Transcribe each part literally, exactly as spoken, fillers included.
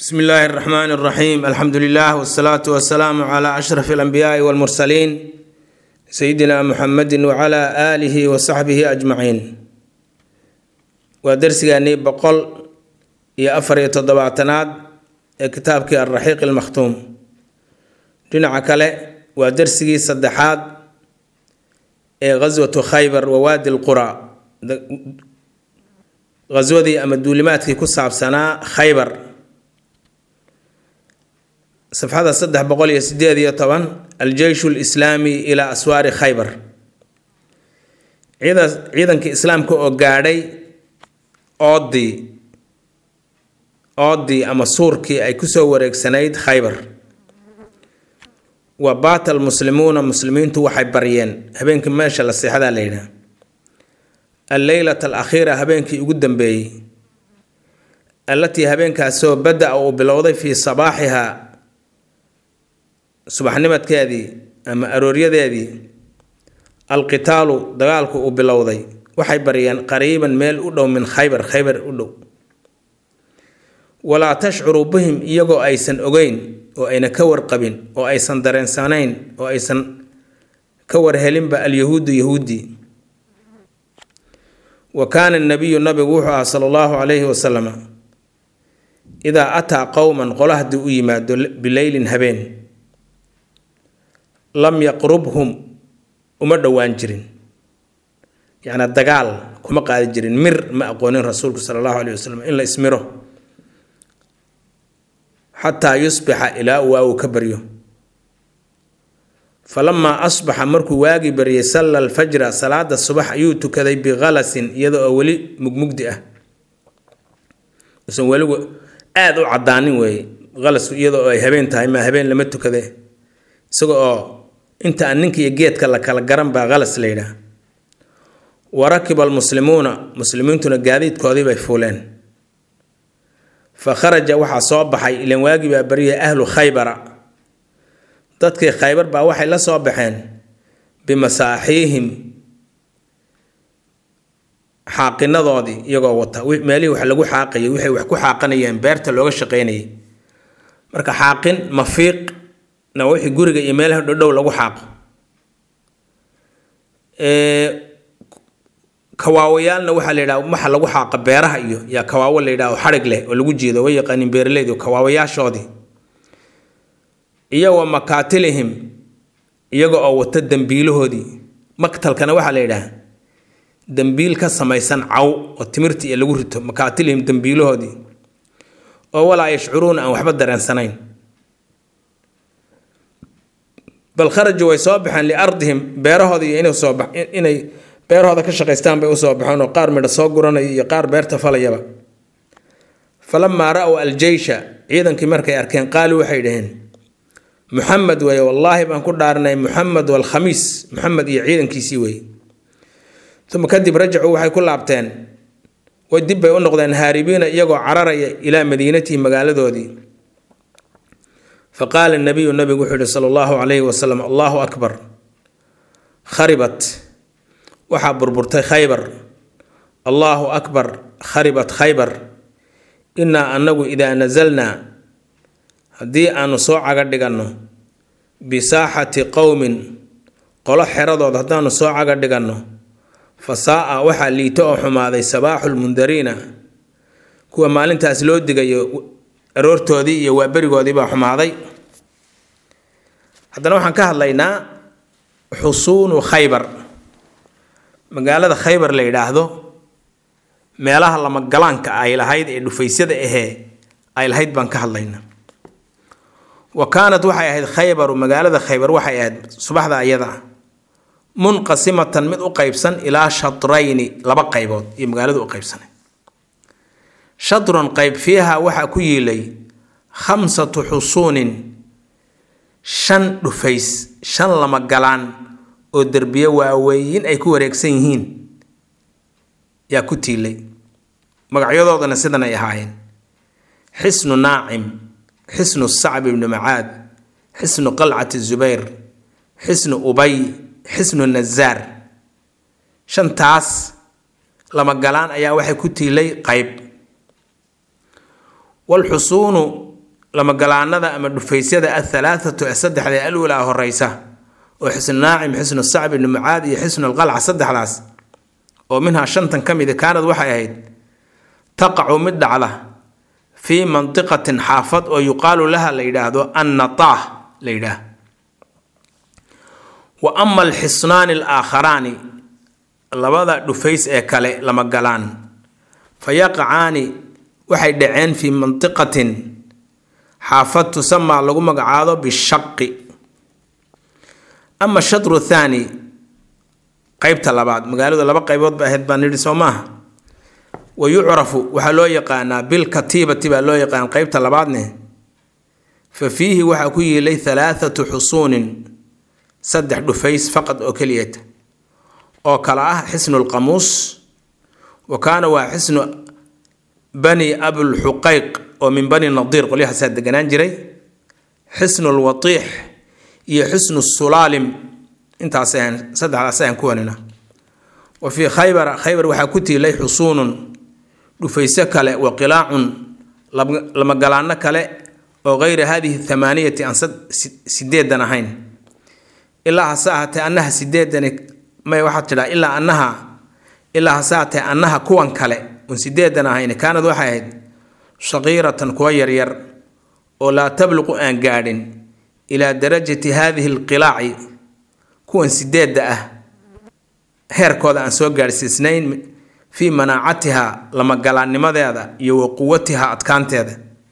بسم الله الرحمن الرحيم. الحمد لله والصلاة والسلام على أشرف الأنبياء والمرسلين سيدنا محمد وعلى آله وصحبه أجمعين. ودرسي بقول يا أفر تضبعتناد كتابك الرحيق المختوم دون عكلة. ودرسي صدحات غزوة خيبر ووادي القرى. غزوة دي أما الدولمات في كسعب سنة خيبر صفحة صدح بقول يسديد طبعا الجيش الإسلامي إلى أسوار خيبر. عيدا عيدا كإسلام كو قاعدي أودي أودي أما سوركي أي كسورك سنيد خيبر. وبات المسلمون مسلمين تو حيبريين هبينك ماشى للصحة لينا الليلة الأخيرة هبينك يقدم بي التي هبينك سو بدأ أو بالوضع في صباحها subaxnimadkeedii ama arooryadeedii alqitaalu dagaalku uu bilowday waxay bariyeen qariiban meel u dhow min khaybar khaybar u dhow walaa tashcuru bihim iyagoo aysan ogeyn oo ayna ka warqabin oo aysan dareensanayn oo aysan ka warhelinba alyahuudu yahuudi wa kaana an-nabiyyu nabigu wuxuu ahaa sallallahu alayhi wa sallam idaa ataa qowman qolahdi u yimaado bilaylin habeen lam yaqrubhum uma dhowaan jirin yani dagaal kuma qaadi jirin mir ma aqoonin rasuulku sallallahu alayhi wasallam in la ismiro hatta yusbiha ila wa kabariyo falamma asbaha markuu waagi bariyay salla al-fajr salaada subax ayuu tukaday bi ghalasin iyadoo wali mugmugdi ah isan wali aad u cadaanin way ghalas iyadoo ay habeen tahay ma habeen lama tukade isagoo inta ninka iyo geedka la kala garan baa qalas leeyahay warakib almuslimuuna muslimiintuna gaadiidkoodii bay fuuleen fa kharaja waxa soo baxay ilan waagi baa bariyay ahlu khaybara dadkii khaybar baa waxay la soo baxeen bimasaaxiihim xaaqinadoodii iyagoo wata meelihii wax lagu xaaqayay waxay wax ku xaaqanayeen beerta looga shaqeynayay marka xaaqin mafiiq na wixii guriga iyo meelaha dhow lagu xaaqo ee kawaawayaalna waxa la yiraahdo waxa lagu xaaqa beeraha iyo ya kawaawo la yiraahdo xarig leh oo lagu jeedo way yaqaanin beeraleydu kawaawayaashoodii iyo wa makaatilihim iyaga oo wata dambiilahoodii maktalkana waxa la yiraahdo dambiil ka samaysan caw oo timirtii lagu rito makaatilihim dambiilahoodii oo walaa yashcuruun aan waxba dareensanayn bal kharaju way soo baxeen li ardihim beerahoodii inay soo bax inay beerahooda ka shaqeystaan bay u soo baxeen oo qaar midha soo guranay iyo qaar beerta falayaba falamma ra'u al-jaysha ciidankii markay arkeen qaali waxay dhaheen muhammad way wallahi baan ku dhaarnay muhammad wal khamis muhammad iyo ciidankiisii way tuma kadib rajacuu waxay ku laabteen way dib bay u noqdeen haaribiina iyagoo cararaya ila madiintii magaaladoodii فقال النبي النبي وحده صلى الله عليه وسلم الله أكبر خربت وحبر برتي خيبر الله أكبر خربت خيبر إنا أنه إذا نزلنا هدي أن صوع قدقنا بساحة قوم قال حرضوا هدان صوع قدقنا فساء وحا ليتوحم هذا صباح المنذرين كوا مالين تأسلود دقايو aroortoodii iyo waabarigoodii baa xumaaday haddana waxaan ka hadlaynaa xusuunu khaybar magaalada khaybar la yiraahdo meelaha lama galaanka ay lahayd ee dhufaysyada ahee ay lahayd baan ka hadlaynaa wa kaanat waxay ahayd khaybar magaalada khaybar waxay ahayd subaxda ayada munqasimatan mid u qaybsan ilaa shatrayni laba qaybood iyo magaaladu u qaybsanay شطر قيب فيها وحا كيلي خمسة حصون شن دفيس شن لما قلان او دربية واوين اي كو ريكسينهين يا كتيلي مقعيضو دانا سيدنا يهاين حسن ناعم حسن الصعب بن معاد حسن قلعة الزبير حسن أبي حسن النزار شن تاس لما قلان ايا وحا كتيلي قيب والحصون lama galaanada ama dhufaysyada athalathatu saddexda alwala horeysa oo xisn naacim xisn sacb ibn mucaad iyo xisn alqalca saddexdaas oo minha shantan kamid kaanad waxay ahayd taqacu mid dhacda fi mantiqatin xaafad oo yuqaalu laha la yidhaahdo annataah la yidhaah wa ama alxisnaani alaakharaani labada dhufays ee kale lama galaan fayaqacaani waxay dhaceen fi mantiqatin xaafad tusamaa lagu magacaado bishaqi ama shatru thaani qaybta labaad magaalada laba qaybood ba ahayd baan nidhi soo maaha wa yucrafu waxaa loo yaqaanaa bilkatiibati baa loo yaqaan qaybta labaadne fa fiihi waxaa ku yiilay halaathatu xusuunin saddex dhufays faqad oo keliyata oo kala ah xisnu lqamuus wa kaana waa xisnu bani abulxuqayq oo min bani nadiir qolyahaasaa deganaan jiray xisnu lwatiix iyo xisnu sulaalim intaas ahan saddexdaas ahan ku wanina wa fii khaybara khaybar waxaa ku tiilay xusuunun dhufayso kale wa qilaacun lama galaano kale oo gayra haadihi thamaaniyati aan sideedan ahayn ilaa hase ahaatee annaha sideedani may waxaad tidhaa ilaa annaha ilaa hase ahaatee annaha kuwan kale un sideedan ahayn kaanad waxay ahayd sagiiratan kuwa yaryar oo laa tabluqu aan gaadhin ilaa darajati haadihi alqilaaci kuwan sideedda ah heerkooda aan soo gaadhsiisnayn fii manaacatiha lama galaannimadeeda iyo wa quwatiha adkaanteeda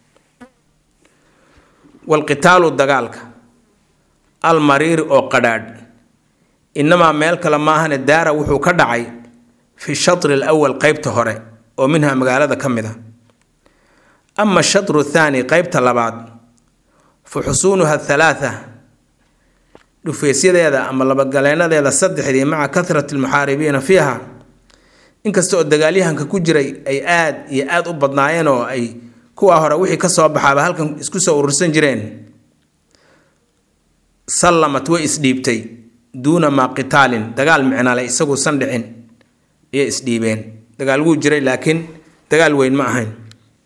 walqitaalu dagaalka almariiri oo qadhaadh inamaa meel kale maahane daara wuxuu ka dhacay fi shatri alawal qaybta hore oo minha magaalada ka mid a ama shatru thaani qaybta labaad fa xusuunuha thalaatha dhufeysyadeeda ama labagaleenadeeda saddexdii maca kathrati almuxaaribiina fiiha inkasta oo dagaalyahanka ku jiray ay aad iyo aad u badnaayeen oo ay kuwa hore wixii ka soo baxaaba halkan isku soo urursan jireen sallamat way isdhiibtay duuna maa qitaalin dagaal micnale isaguusan dhicin ayay isdhiibeen dagaal wuu jiray laakiin dagaal weyn ma ahayn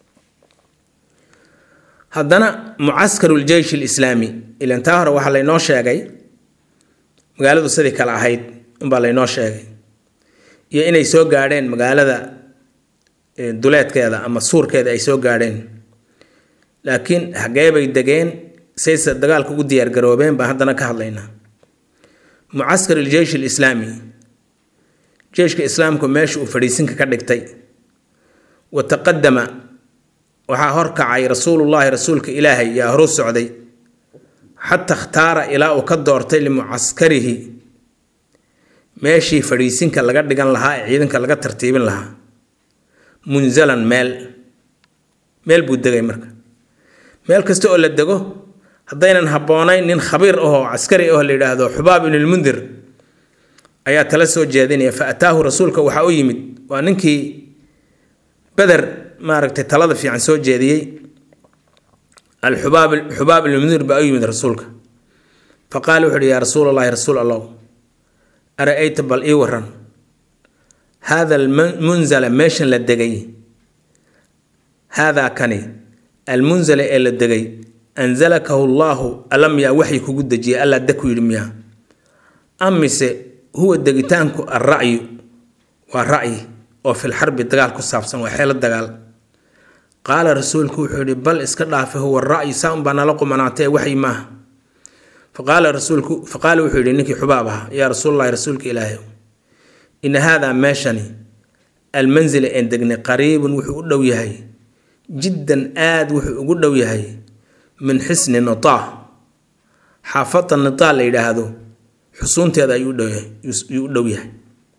haddana mucaskaru ljeysh alislaami ilan taa hore waxaa laynoo sheegay magaaladu sidii kale ahayd unbaa laynoo sheegay iyo inay soo gaadheen magaalada duleedkeeda ama suurkeeda ay soo gaadheen laakiin hagee bay degeen sayse dagaalka ugu diyaargaroobeen baan haddana ka hadlaynaa mucaskar iljeysh alislaami jeyshka islaamku meesha uu fadhiisinka ka dhigtay wa taqadama waxaa horkacay rasuulullaahi rasuulka ilaahay yaa horu socday xataa ikhtaara ilaa uu ka doortay limucaskarihi meeshii fadhiisinka laga dhigan lahaa ee ciidanka laga tartiibin lahaa munzalan meel meel buu degay marka meel kasta oo la dego haddaynan habboonayn nin khabiir ahoo caskari ahoo la yidhaahdo xubaab ibnulmundir ayaa tala soo jeedinaya fa ataahu rasuulka waxaa u yimid waa ninkii beder maaragtay talada fiican soo jeediyey alxubaab xubaab ibnulmundir baa u yimid rasuulka fa qaala wuxu uhi yaa rasuul allahi rasuul allah ara-ayta bal ii waran haada almunzala meeshan la degay haadaa kani almunzala ee la degay anzalakahu llaahu alam yaa waxay kugu dejiyay allaa daku yidhi miyaa amise huwa degitaanku alra'yu waa ra'yi oo fil xarbi dagaal ku saabsan waa xeelo dagaal qaala rasuulku wuxuu yihi bal iska dhaafe huwa ra'yu saa unbaa nala qumanaatee waxyi maaha faqaala rasuulku faqaala wuxuu yihi ninkii xubaab ahaa yaa rasuulllahi rasuulka ilaahay ina haadaa meeshani almanzila een degnay qariibun wuxuu u dhow yahay jiddan aad wuxuu ugu dhow yahay min xisni nitaa xaafada nitaa la yidhaahdo xusuunteeda ayuu u dhow yahay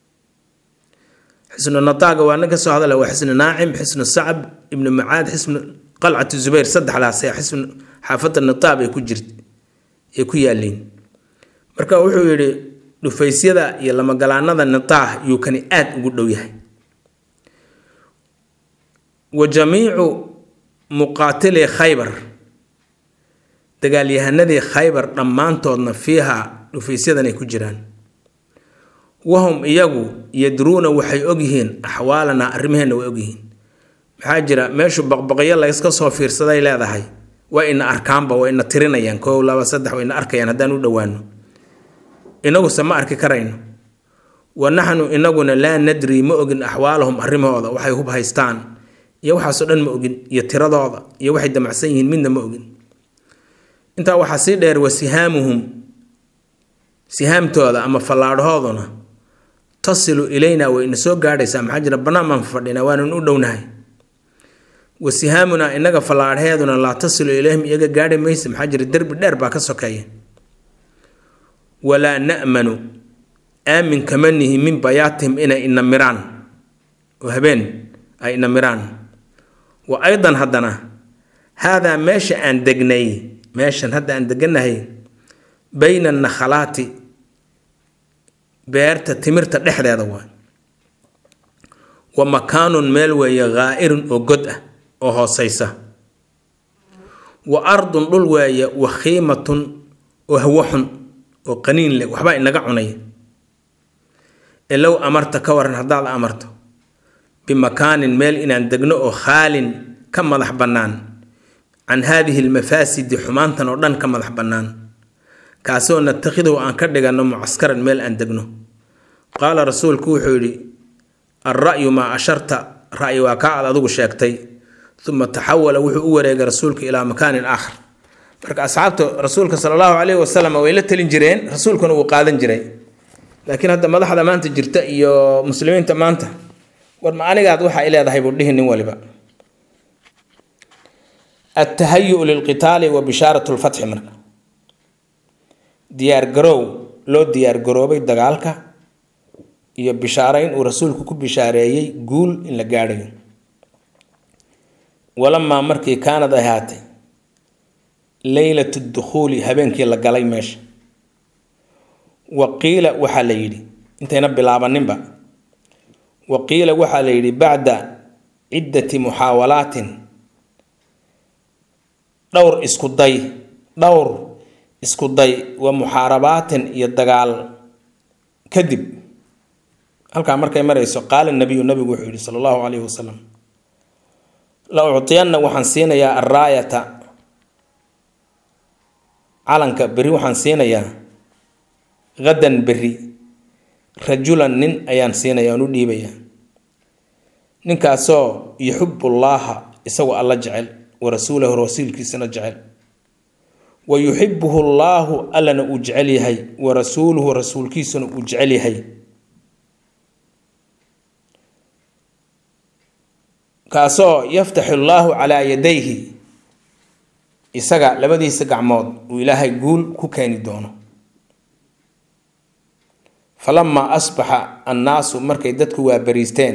xisnu nitaaga waa nin ka soo hadala waa xisnu naacim xisnu sacb ibnu mucaad xisnu qalcatu zubayr saddexdaas ee xisnu xaafada nitaa bay ku jirt ay ku yaaliin marka wuxuu yidhi dhufaysyada iyo lamagalaanada nitaa yuu kani aad ugu dhow yahay wa jamiicu muqaatili khaybar dagaalyahanadii khaybar dhammaantoodna fiiha dhufeysyadan ay ku jiraan wahum iyagu yadruuna waxay ogyihiin axwaalanaa arrimaheena way ogyihiin maxaa jira meeshu baqbaqyo layska soo fiirsaday leedahay waa ina arkaanba waa ina tirinayaan koow laba saddex waa ina arkayaan haddaan u dhowaano inaguse ma arki karayno wa naxnu inaguna laa nadri ma ogin axwaalahum arrimahooda waxay hub haystaan iyo waxaasoo dhan ma ogin iyo tiradooda iyo waxay damacsan yihiin midna ma ogin intaa waxaa sii dheer wasihaamuhum sihaamtooda ama fallaadhooduna tasilu ilayna way ina soo gaadhaysaa maxaa jira bannaan baan fadhinaa waanan u dhownahay wasihaamunaa inaga fallaadheeduna laa tasilu ilayhim iyaga gaadhi maysa maxaa jira derbi dheer baa ka sokeeya walaa na'manu aamin kama nihi min bayaatihim inay ina miraan oo habeen ay ina miraan wa aydan haddana haadaa meesha aan degnay meeshan hadda aan deganahay bayna annakhalaati beerta timirta dhexdeeda waa wa makaanun meel weeye ghaa'irun oo god ah oo hooseysa wa ardun dhul weeye wakhiimatun oo hawo xun oo qaniin leh waxbaa inaga cunaya ee low amarta ka waran haddaad amarto bimakaanin meel inaan degno oo khaalin ka madax bannaan can haadihi almafaasidi xumaantan oo dhan ka madax bannaan kaasoo natakhiduhu aan ka dhiganno mucaskaran meel aan degno qaala rasuulku wuxuu yidhi alra'yu maa asharta ra'yi waa kaa aad adigu sheegtay uma taxawala wuxuu u wareegay rasuulka ilaa makaanin aakhar marka asxaabta rasuulka sala allahu calayhi wasalam way la talin jireen rasuulkuna wuu qaadan jiray laakiin hadda madaxda maanta jirta iyo muslimiinta maanta war ma anigaad waxa ay leedahay buu dhihi nin waliba التهيؤ للقتال وبشارة الفتح مرك ديار جرو لو ديار جروبي دجالك يا بشارين ورسولك كوب بشاريي قول إن لجاري ولما مركي كان ذهاتي ليلة الدخول هبنك لجالي مش وقيل وحليلي انت ينبي لعبان نبا وقيل وحليلي بعد عدة محاولات dhowr isku day dhowr isku day wa muhaarabaatin iyo dagaal kadib halka markay marayso qaal nabiga nabigu wuxuu yiri sallallahu alayhi wasallam la uutiyanna waxaan siinayaa arraayata calanka bari waxaan siinayaa gadan bari rajulan nin ayaan siinayaa anu dhiibaya ninkaasoo yuhibbullaha isagu alla jecel ورسوله ورسولك سنجعل ويحبه الله ألنا أجعله ورسوله ورسولك سنجعله كاسو يفتح الله على يديه إسقع لبدي إسقع ماض وإله يقول كوكاني دونه فلما أصبح الناس مركيدتك وبريستين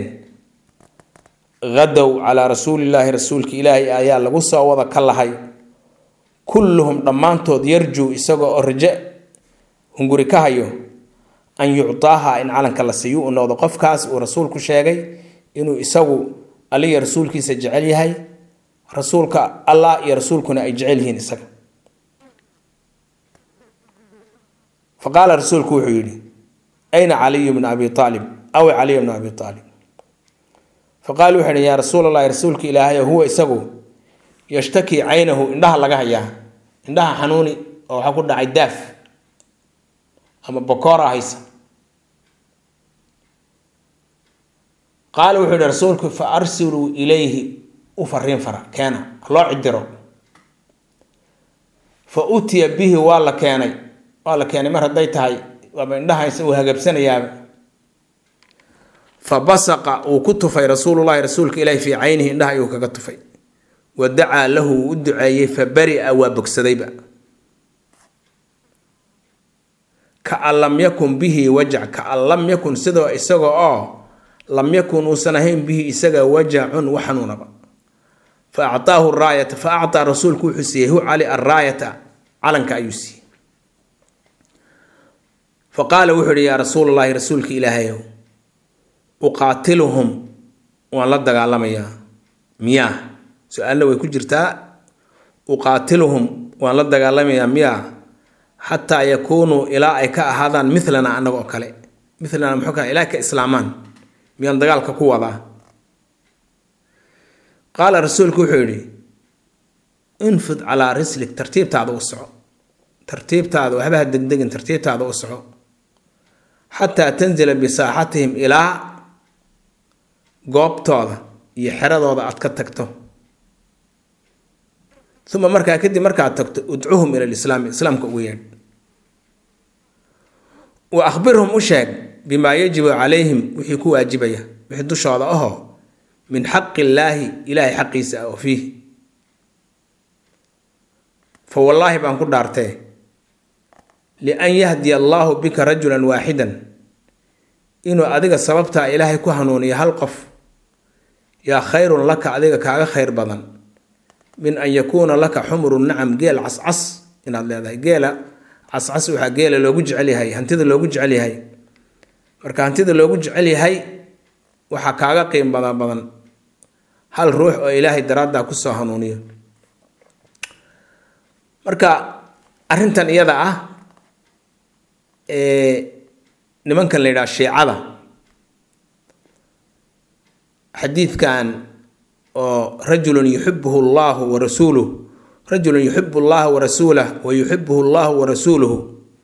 غدوا على رسول الله رسولك إلهي آيات لغصة وضا كاللهي كلهم ضمانتود يرجو إساقو الرجاء هنقوري كهيو أن يعطاها إن علن كالله سيو أنه وضا قفكاس ورسولك شاقي إنه إساقو علي رسولك سجعليهي رسولك الله يا رسولكنا يجعله إساقو فقال رسولك وحيولي أين علي بن أبي طالب أو علي بن أبي طالب فقالوا حين يا رسول الله رسولك إلهي هو إسقو يشتكي عينه إنها لقاها إياه إنها حنوني أو حكونا عداف أما بكورة هيسا قالوا حين رسولك فأرسلوا إليه أفرين فرع كان الله عدره فأتي به والله كاني والله كاني مرة ديتهاي وما إنها يسويها قبسنا يا فبصق وكتفي رسول الله رسولك إليه في عينه إنها يوككتفي ودعا له ودعايه فبرئ وبكسديبا كأن لم يكن به وجع كأن لم يكن سدوا إسقى آه لم يكن سنهين به إسقى وجع وحنون فأعطاه الراية فأعطى رسولك حسيه علي الراية على كأيوسي فقال وحري يا رسول الله رسولك إلهيه أقاتلهم ولا دغالميا مياه سؤالنا ويكون جرتا أقاتلهم ولا دغالميا مياه حتى يكونوا إلى إك هذا مثلنا أنا وكله مثلنا محكا إلى كإسلامان ميان دغال كقوة قال رسولك وحيري انفض على رسلك ترتيب تعضو الصعو ترتيب تعضو وهبها الدقدق ترتيب تعضو الصعو حتى تنزل بساحتهم إلى قوب توضا يحرد وضع أتكتكتو ثم مركا كدي مركا أتكتو ادعوهم إلى الإسلام الإسلام كويان وأخبرهم أشاق بما يجب عليهم وحيكوا واجبية بحدو شاضعه من حق الله إلهي حقي سأو فيه فوالله بأنكو دارته لأن يهدي الله بك رجلا واحدا إنه أديك سببتها إلهي كهنوني هالقف يا خير لك أديك كاغا خير بدن من أن يكون لك حمر النعم جيل عصعص إن الله جيل عصعص وحا جيل لو جعلي هي هنتيد لو جعلي هي marka hantida loogu jecel yahay waxa kaaga qiim badan badan hal ruux oo Ilaahay daraada ku soo hanuuniyo marka arintan iyada ah ee nimankan leeyahay shiicada xadiidkan oo rajulun yuhibbuhu Allah wa rasuluhu rajulun yuhibbu Allah wa rasuluhu wa yuhibbuhu Allah wa rasuluhu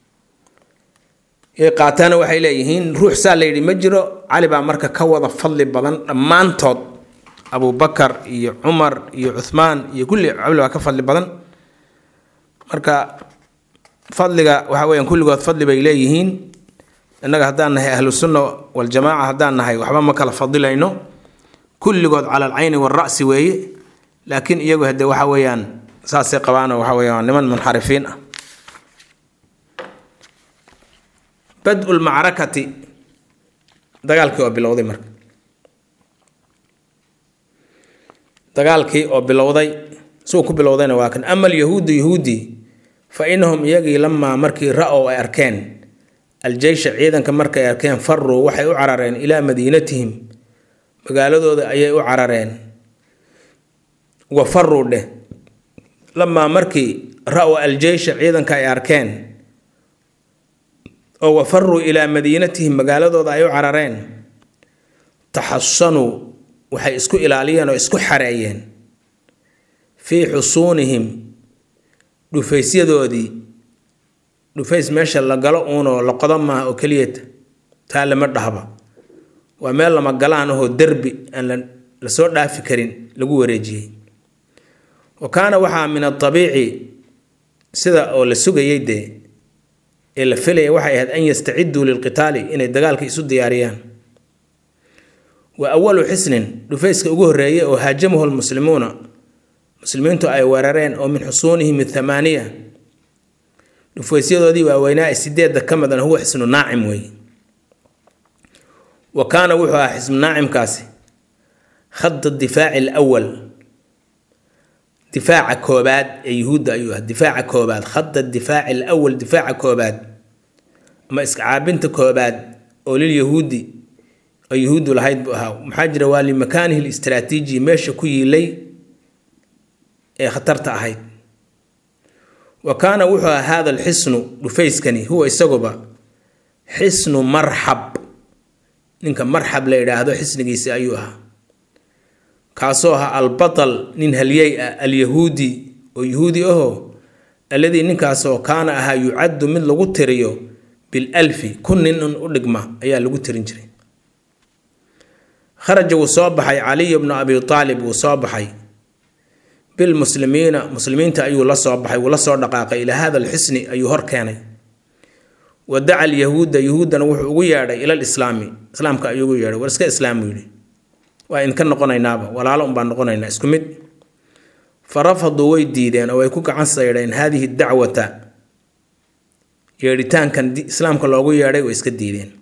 ee qaatana waxay leeyihiin ruux saaleeyay ma jiro Ali baa marka ka wada fadli badan dhamaantood Abu Bakar iyo Umar iyo Uthman iyo kulli cawla ka fadli badan marka fadliga waxa weeyaan kulligood fadli bay leeyihiin innaga hadaan nahay ahlus sunna wal jamaa hadaan nahay waxba ma kala fadilayno kulligood ala al-ayn wal ra's weeye laakiin iyagu hadda waxa weeyaan saasay qabaan waxa weeyaan niman munxarifiin ah بدء المعركة دغالكي او بلوداي marka dagaalkii oo bilowday soo ku bilowdayna waa kan amal yahuudi yahuudi fa inhum yagi lama markii ra'o ay arkeen aljaysh ciidanka markay arkeen farru waxay u carareen ila madiinatihim magaaladooda ayay u carareen wa farru de lama markii ra'o aljaysh ciidanka ay arkeen oo wafarru ila madiinatihim magaaladooda ay u carareen tahassanu waxay isku ilaaliyeen oo isku xareeyeen fi husunihim dhufaysiyadoodii dhufays meesha la galo uunoo la qodama oo kaliyad taa lama dhahba waa meel lama galaan oo darbi aan la soo dhaafi karin lagu wareejiyay وكان وحا من الطبيعي سدا او la sugayay de إلا فيلي واحد أن يستعدوا للقتال إن الدجال يسود دياريان وأول حسن لفيسك أجوه الرأي وهاجمه المسلمون مسلمين تو أي وررين أو من حصونهم الثمانية لفيسيا دي وويناء السداد كمدا هو حسن ناعم وي وكان وحى حسن ناعم كاسي خط الدفاع الأول دفاع كوباد يهود أيها دفاع كوباد خط الدفاع الأول دفاع كوباد ما إسكعابنت كوباد أولي اليهودي اليهود الهيد بها محاجرة والي مكانه الاستراتيجي ماشي كوي لي خطرت أهيد وكان وحى هذا الحصن لفيسكني هو السقبة حصن مرحب نك مرحب ليلى هذا حصن جيس أيها كاسوها البطل نين هليي اليهودي ويهودي أهو الذي نكاسو كان أها يعد من لغتريو بالألف كن نن أدقما أيها لغترينجري خرج وصابحي علي بن أبي طالب وصابحي بالمسلمين مسلمين تأيو الله صابحي ولا صار دقاق إلى هذا الحسن أيها هركاني ودعا اليهود يهودا وحويا إلى الإسلام إسلام كأيو يا ورسك إسلامي وإن كان نقولنا ولا لهم بان نقولنا اسكمد فرفضوا ويديدين أو يكوك عن سيرين هذه الدعوة يريتان كان إسلام كلاغو ياري ويسكديدين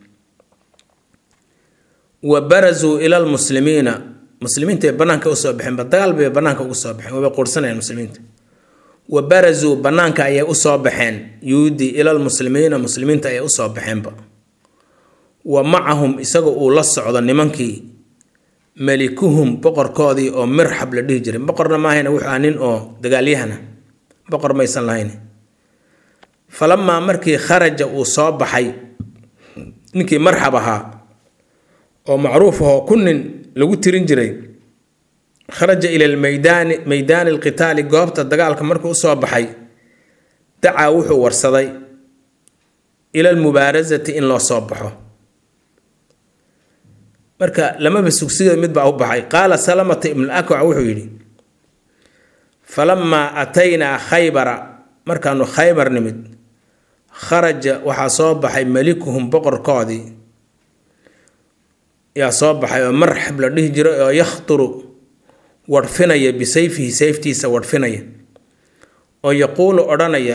وبرزوا إلى المسلمين مسلمين تي بنانك أصابحين بدال بي بنانك أصابحين وبقرصنا المسلمين وبرزوا بنانك أي أصابحين يودي إلى المسلمين مسلمين تي أصابحين با ومعهم إساقوا لصعود النمانكي ملكهم بقر كودي أو مرحب لديه بقرنا ما هنا وحانين أو دقاليهنا بقر ما يسان لهين فلما مركي خرج وصاب حي نكي مرحبها أو معروفه كن لو ترنجري kharaja ila almaydaani maydaani alqitaali goobta dagaalka markuu usoo baxay dacaa wuxuu warsaday ila almubaarazati in loo soo baxo marka lamaba sugsiga mid baa u baxay qaala salamata ibn al-akwac wuxuu yidhi falamaa ataynaa khaybara markaanu khaybar nimid kharaja waxaa soo baxay malikuhum boqorkoodii yaa soo baxay oo marxab la dhihi jiro oo yakhturu wadhfinaya bisayfihi sayftiisa wadhfinaya oo yaquulu odhanaya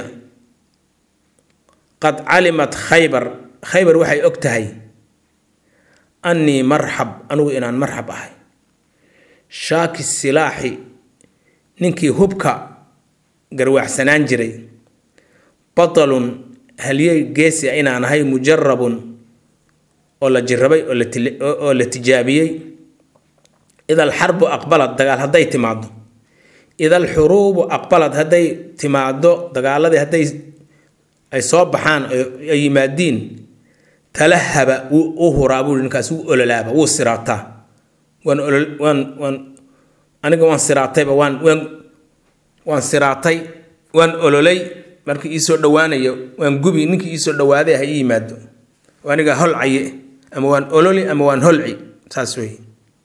qad calimat khaybar khaybar waxay og tahay annii marxab anugu inaan marxab ahay shaaki silaaxi ninkii hubka garwaacsanaan jiray batalun halyey geesi inaan ahay mujarabun oo la jirabay oo la tijaabiyey ida alxarbu aqbalad dagaal hadday timaado ida alxuruubu aqbalad hadday timaado dagaaladii hadday ay soo baxaan ay yimaadiin talahaba wuu huraa buu ninkaas wuu ololaaba wuu siraataa waan waan waan aniga waan siraatayba waan waan waan siraatay waan ololay markii ii soo dhawaanayo waan gubi ninkii ii soo dhawaaday ha ii yimaado aniga holcaye ama waan ololi ama waan holci saas weeye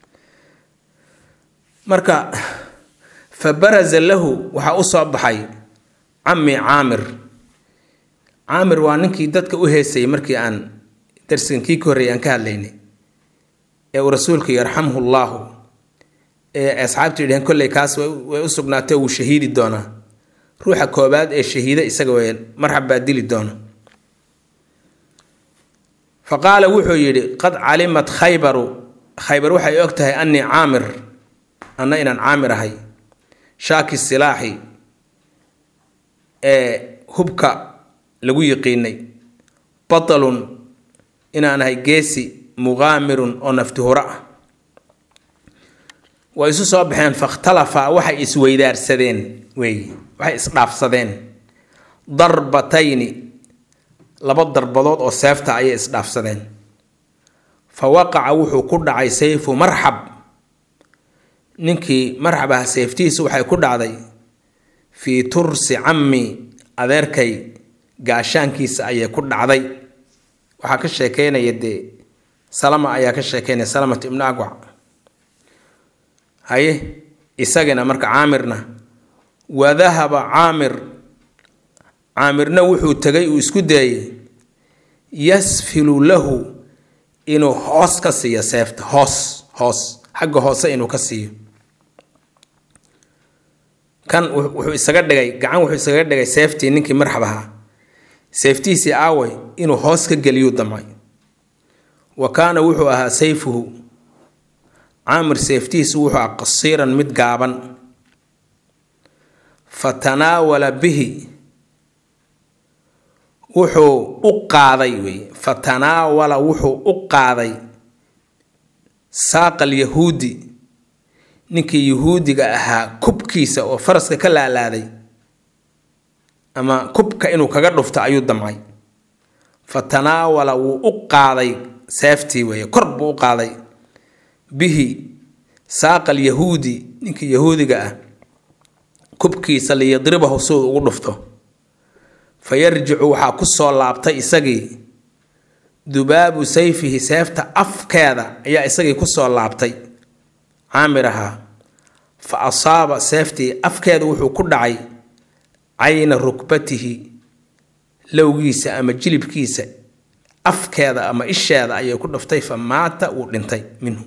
marka fabaraza lahu waxaa u soo baxay cammi caamir caamir waa ninkii dadka u heesayay markii aan darsigan kii ka horreeyay aan ka hadlaynay ee uu rasuulku yarxamhu llaahu ee asxaabtu yidhaheen kolley kaas way u sugnaatay wuu shahiidi doonaa ruuxa koobaad ee shahiida isaga weeyaan marxab baa dili doona faqaala wuxuu yidhi qad calimat khaybaru khaybar waxay og tahay annii caamir anna inaan caamir ahay shaaki silaaxi ee hubka lagu yiqiinay batalun inaan ahay geesi muqaamirun oo nafti hura ah way isu soo baxeen fakhtalafa waxay isweydaarsadeen weeye waxay isdhaafsadeen darbatayni laba darbadood oo seefta ayay isdhaafsadeen fa waqaca wuxuu ku dhacay sayfu marxab ninkii marxab ah seeftiisu waxay ku dhacday fii tursi cammi adeerkay gaashaankiisa ayay ku dhacday waxaa ka sheekeynaya dee salama ayaa ka sheekeynaya salamat ibnu akwac haye isagana marka caamirna wadahaba caamir caamirna wuxuu tegay uu isku dayay yasfilu lahu inuu hoos ka siiyo seefta hoos hoos xagga hoose inuu ka siiyo kan wuxuu isaga dhigay gacan wuxuu isaga dhigay seeftii ninkii marxab ahaa seeftiisii aaway inuu hoos ka geliyuu damcay wa kaana wuxuu ahaa sayfuhu caamir seeftiisu wuxuu ahaa qasiiran mid gaaban fatanaawala bihi wuxuu u qaaday wey fatanaawala wuxuu u qaaday saaqal yahuudi ninkii yahuudiga ahaa kubkiisa oo faraska ka laalaaday ama kubka inuu kaga dhufto ayuu damcay fatanaawala wuu u qaaday seeftii weeye kor buu u qaaday bihi saaqal yahuudi ninkii yahuudiga ah kubkiisa liyadribahu suu ugu dhufto fayarjicu waxaa ku soo laabtay isagii dubaabu sayfihi seefta afkeeda ayaa isagii ku soo laabtay caamir ahaa fa asaaba seeftii afkeeda wuxuu ku dhacay cayna rukbatihi lowgiisa ama jilibkiisa afkeeda ama isheeda ayay ku dhuftay fa maata wuu dhintay minhu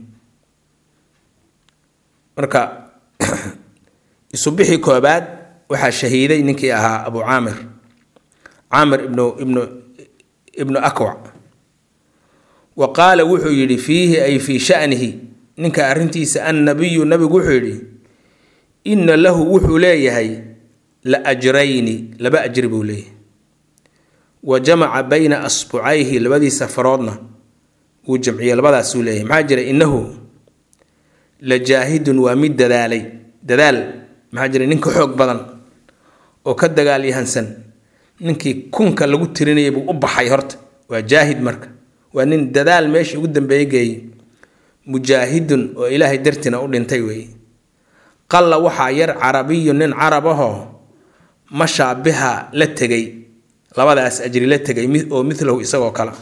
marka isubixii koobaad waxaa shahiiday ninkii ahaa abu caamir caamir ibnu ibnu ibnu akwac wa qaala wuxuu yidhi fiihi ay fii sha'nihi ninka arrintiisa annabiyu nabigu wuxuu yidhi inna lahu wuxuu leeyahay la ajrayni laba ajri buu leeyahay wa jamaca bayna asbucayhi labadiisa faroodna wuu jamciyey labadaasuu leeyahay maxaa jira innahu la jaahidun waa mid dadaalay dadaal maxaa jira ninka xoog badan oo ka dagaal yahansan ninkii kunka lagu tirinayay buu u baxay horta waa jaahid marka waa nin dadaal meeshii ugu dambeeyay geeyey mujaahidun oo ilaahay dartina u dhintay weeye qalla waxaa yar carabiyu nin carabahoo mashaa biha la tegay labadaas ajri la tegay oo midlahu isagoo kale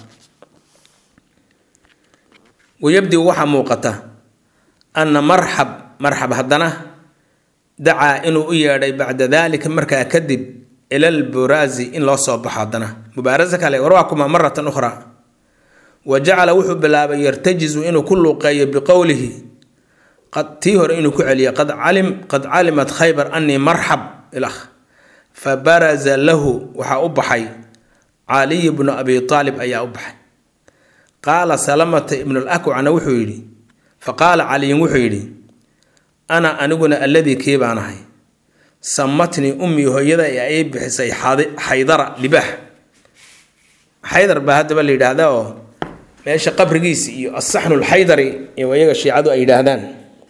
wayabdi waxa muuqata anna marxab marxab haddana dacaa inuu u yeedhay bacda daalika markaa kadib ila alburaazi in loo soo baxo haddana mubaarasa kale war waa kuma maratan ukhraa wa jacala wuxuu bilaabay yartajizu inuu ku luuqeeyo biqowlihi qad tii hore inuu ku celiyo qad calim qad calimat khaybar annii marxab ilah fabaraza lahu waxaa u baxay caliy bnu abi aalib ayaa u baxay qaala salamata ibnu lakwana wuxuu yidhi faqaala caliyun wuxuu yidhi ana aniguna alladii kii baan ahay samatnii ummii hooyada ee ay bixisay xaydara libaax xaydar baa haddaba la yidhaahdaa oo meesha qabrigiisa iyo asaxnu lxaydari iyo iyaga shiicadu ay yidhaahdaan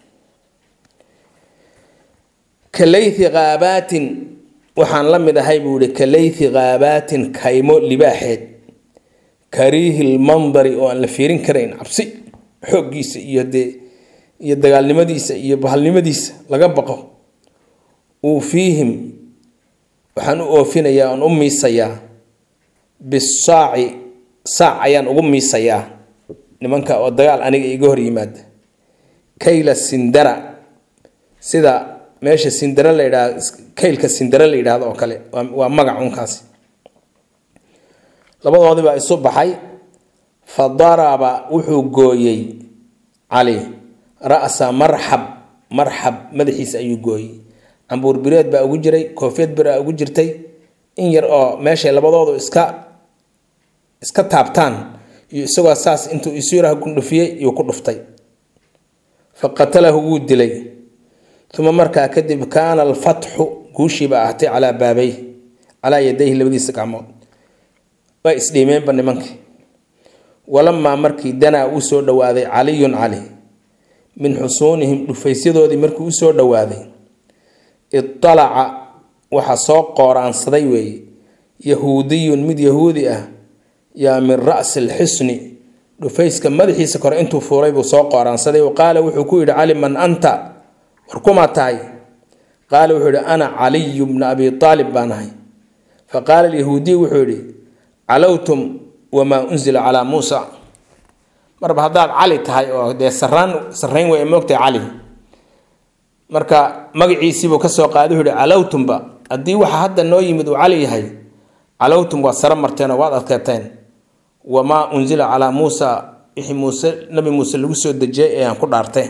kalaythi qaabaatin waxaan la mid ahay buu yihi kalaythi qaabaatin kaymo libaaxeed kariihi lmandari oo aan la fiirin karayn cabsi xooggiisa iyo dee iyo dagaalnimadiisa iyo bahalnimadiisa laga baqo uu fiihim waxaan u oofinayaa oon u miisayaa bisaaci saac ayaan ugu miisayaa nimanka oo dagaal aniga iga hor yimaada kayla sindara sida meesha sindara la yidhaahdo kaylka sindara la yidhaahdo oo kale waa magac unkaasi labadoodii baa isu baxay fa daraba wuxuu gooyey cali ra'sa marxab marxab madaxiisa ayuu gooyey cambuur bireed baa ugu jiray koofiyad bir aa ugu jirtay in yar oo meeshay labadoodu iska iska taabtaan iyo isagoo saas intuu isu yaraha gundhufiyey iyuu ku dhuftay fa qatalahu wuu dilay uma markaa kadib kaana alfatxu guushii baa ahatay calaa baabay calaa yadayhi labadiisa gacmood waa isdhiimeenba nimankii walamaa markii danaa uu soo dhowaaday caliyun cali min xusuunihim dhufaysyadoodii markii u soo dhowaaday idalaca waxaa soo qooraansaday weeye yahuudiyun mid yahuudi ah yaa min ra'si alxisni dhufayska madaxiisa kore intuu fuulay buu soo qooraansaday wa qaala wuxuu ku yidhi cali man anta war kumaa tahay qaala wuxuu yidhi ana caliyu bna abi aalib baan ahay fa qaala alyahuudiy wuxuu yidhi calowtum wamaa unzila calaa muusa marba haddaad cali tahay oo dee saraan sarrayn way moogtahay cali marka magaciisiibuu ka soo qaaday wuxuu yidhi calowtumba haddii waxa hadda noo yimid uu cali yahay calowtum waad sara marteen oo waad adkeeteen wamaa unzila calaa muusa wixii muuse nabi muuse lagu soo dejiyey ee aan ku dhaartay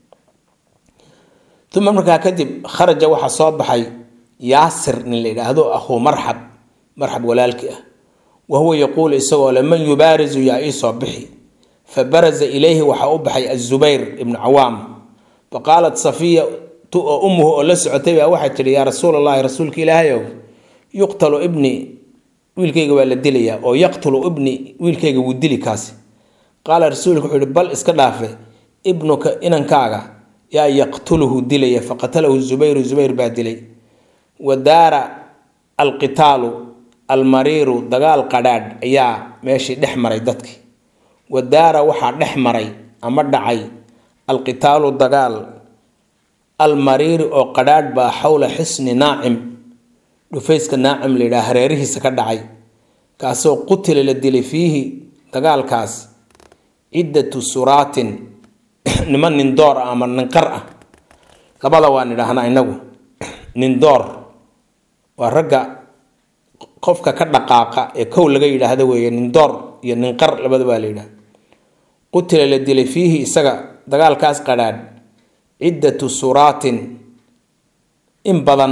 uma markaa kadib kharaja waxaa soo baxay yaasir nin la yidhaahdo akhuu marxab marxab walaalkii ah wa huwa yaquulu isagoo le man yubaarizu yaa ii soo bixi fa baraza ilayhi waxaa u baxay azubayr ibnu cawaam fa qaalat safiya tu oo ummuhu oo la socotay baa waxay tidhi yaa rasuul allahi rasuulka ilaahayow yuqtalu ibni wiilkayga waa la dilayaa oo yaqtulu ibni wiilkayga wuu dili kaasi qaala rasuulku wuxuu yihi bal iska dhaafe ibnuka inankaaga yaa yaqtuluhu dilaya faqatalahu zubayru zubayr baa dilay wa daara alqitaalu almariiru dagaal qadhaadh ayaa meeshii dhex maray dadkii wa daara waxaa dhex maray ama dhacay alqitaalu dagaal almariiri oo qadhaadh baa xowla xisni naacim dhufayska naacim la yidhaha hareerihiisa ka dhacay kaasoo qutila la dilay fiihi dagaalkaas ciddatu suraatin niman nindoor ah ama ninqar ah labada waan idhaahnaa inagu nindoor waa ragga qofka ka dhaqaaqa ee kow laga yidhaahdo weeye nindoor iyo ninqar labada baa la yidhaha qutila la dilay fiihi isaga dagaalkaas qadhaadh ciddatu suraatin in badan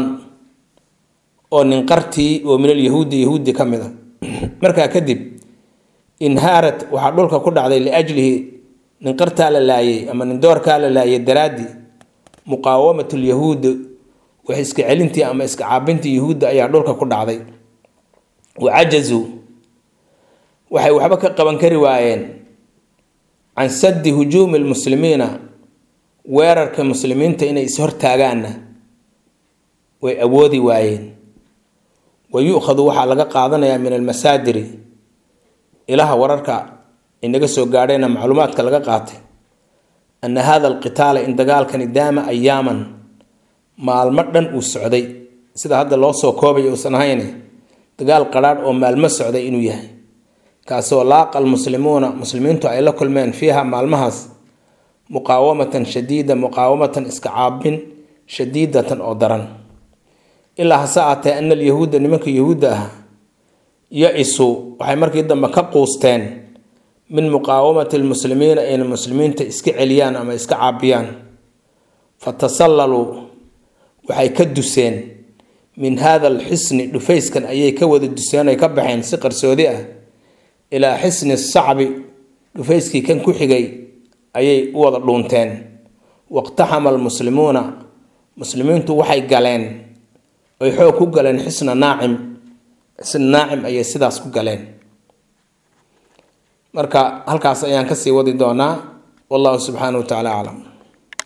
oo ninqartii oo min alyahuudi yahuudi ka mid a markaa kadib inhaarat waxaa dhulka ku dhacday liajlihi ninqartaa la laayay ama nindoorkaa la laayay daraaddi muqaawamat lyahuud wax iska celintii ama iska caabintii yahuudda ayaa dhulka ku dhacday wa cajazuu waxay waxba ka qaban kari waayeen can saddi hujuumi lmuslimiina weerarka muslimiinta inay is-hortaagaanna way awoodi waayeen wa yu-khadu waxaa laga qaadanayaa min almasaadiri ilaha wararka inaga soo gaadheena macluumaadka laga qaatay ana hada alqitaala in dagaalkani daama ayaaman maalmo dhan uu socday sida hadda loo soo koobay uusan ahayn dagaal qaraadh oo maalmo socday inuu yahay kaasoo laaqal muslimuuna muslimiintu ay la kulmeen fiiha maalmahaas muqaawamatan shadiida muqaawamatan iska caabin shadiidatan oo daran ilaa hase aatee ana alyahuuda nimanka yahuudda ah ya-isu waxay markii dambe ka quusteen min muqaawamati almuslimiina inay muslimiinta iska celiyaan ama iska caabiyaan fatasallaluu waxay ka duseen min hada alxisni dhufayskan ayay ka wada duseen ay ka baxeen si qarsoodi ah ilaa xisni sacbi dhufayskii kan ku xigay ayay u wada dhuunteen waqtaxama almuslimuuna muslimiintu waxay galeen ay xoog ku galeen xisna naacim xisna naacim ayay sidaas ku galeen marka halkaas ayaan kasii wadi doonaa wallahu subxaanahu wa tacaala aclam